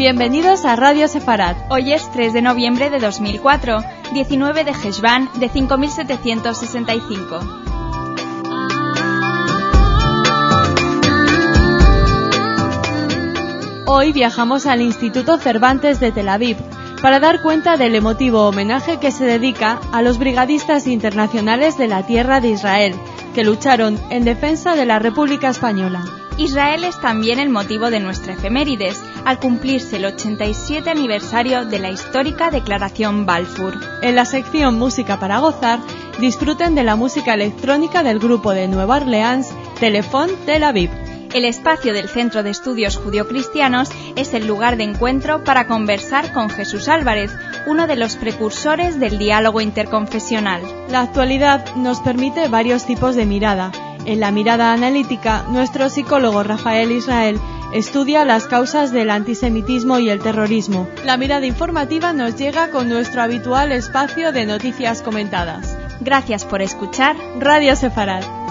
Bienvenidos a Radio Sefarad. Hoy es 3 de noviembre de 2004, 19 de Heshvan de 5765. Hoy viajamos al Instituto Cervantes de Tel Aviv para dar cuenta del emotivo homenaje que se dedica a los brigadistas internacionales de la tierra de Israel, que lucharon en defensa de la República Española. Israel es también el motivo de nuestra efemérides, al cumplirse el 87 aniversario de la histórica Declaración Balfour. En la sección Música para Gozar, disfruten de la música electrónica del grupo de Nueva Orleans, Telefon Tel Aviv. El espacio del Centro de Estudios Judio-Cristianos es el lugar de encuentro para conversar con Jesús Álvarez, uno de los precursores del diálogo interconfesional. La actualidad nos permite varios tipos de mirada. En la mirada analítica, nuestro psicólogo Rafael Israel estudia las causas del antisemitismo y el terrorismo. La mirada informativa nos llega con nuestro habitual espacio de noticias comentadas. Gracias por escuchar Radio Sefarad.